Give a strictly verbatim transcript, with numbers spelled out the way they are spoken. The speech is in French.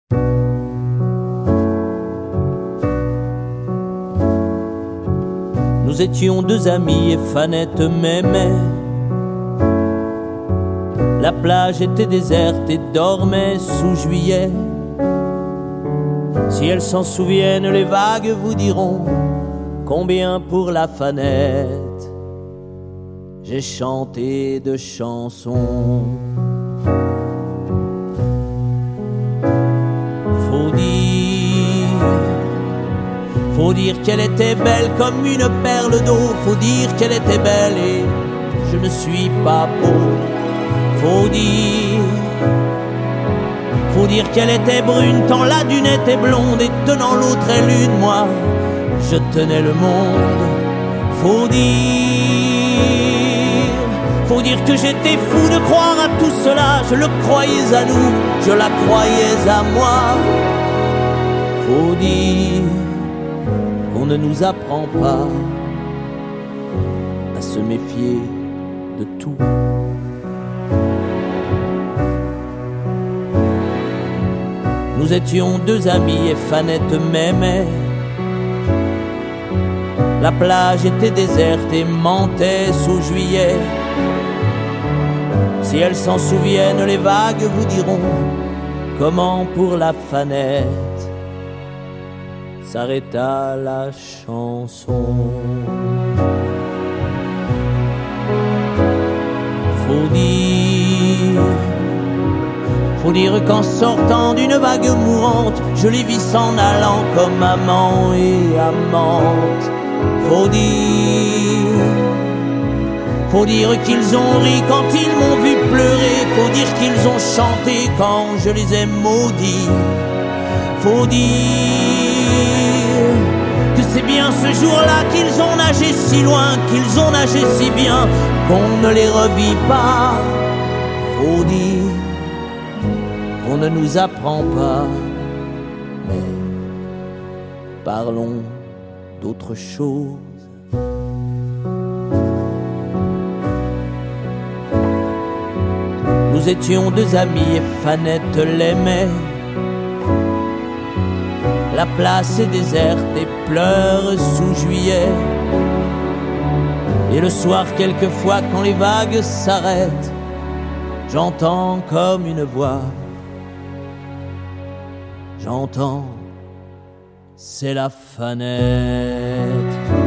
Nous étions deux amis et Fanette m'aimait. La plage était déserte et dormait sous juillet. Si elles s'en souviennent, les vagues vous diront combien pour la Fanette j'ai chanté de chansons. Faut dire, faut dire qu'elle était belle comme une perle d'eau. Faut dire qu'elle était belle et je ne suis pas beau. Faut dire, faut dire qu'elle était brune tant la dune était blonde et tenant l'autre est l'une, moi je tenais le monde. Faut dire, faut dire que j'étais fou de croire à tout cela. Je le croyais à nous, je la croyais à moi. Faut dire qu'on ne nous apprend pas à se méfier de tout. Nous étions deux amis et Fanette m'aimait. La plage était déserte et mentait sous juillet. Si elles s'en souviennent, les vagues vous diront comment pour la Fanette s'arrêta la chanson. Faut dire, faut dire qu'en sortant d'une vague mourante, je les vis s'en allant comme amant et amante. Faut dire, faut dire qu'ils ont ri quand ils m'ont vu pleurer. Faut dire qu'ils ont chanté quand je les ai maudits. Faut dire que c'est bien ce jour-là qu'ils ont nagé si loin, qu'ils ont nagé si bien qu'on ne les revit pas. Faut dire qu'on ne nous apprend pas, mais parlons d'autre chose. Nous étions deux amis et Fanette l'aimait. La place est déserte et pleure sous juillet. Et le soir quelquefois quand les vagues s'arrêtent, j'entends comme une voix. J'entends, c'est la Fanette.